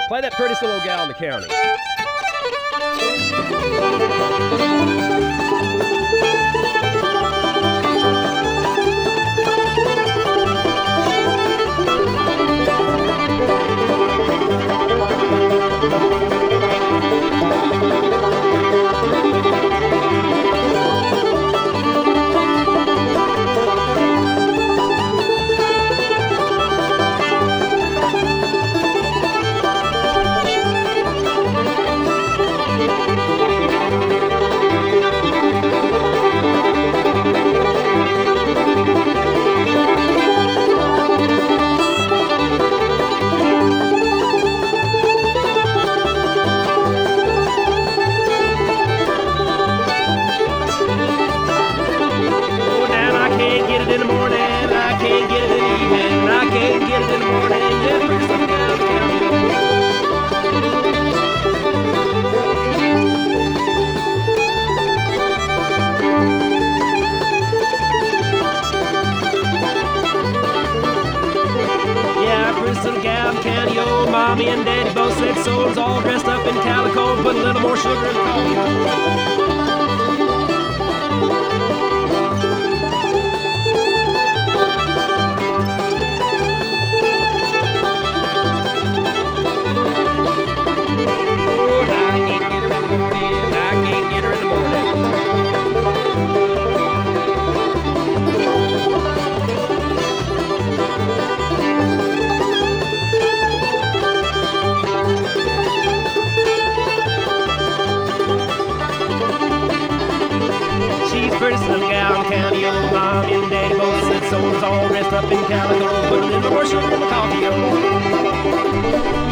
Play that prettiest little gal in the county. In the morning, I can't get it in the evening, I can't get it in the morning, yeah, pretty some gal in the county. Yeah, pretty some gal in the county, oh, mommy and daddy both said so, was all dressed up in calico, put a little more sugar in the coffee. Pretty some gal in county, old mommy and daddy both said so, was all dressed up in calico, put a little more sugar in the coffee, oh.